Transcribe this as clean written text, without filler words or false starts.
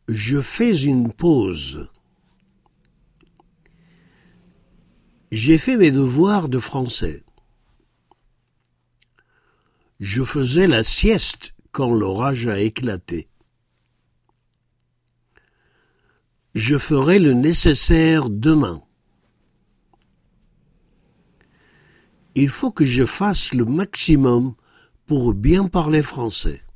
Je fais une pause. J'ai fait mes devoirs de français. Je faisais la sieste quand l'orage a éclaté. Je ferai le nécessaire demain. Il faut que je fasse le maximum pour bien parler français.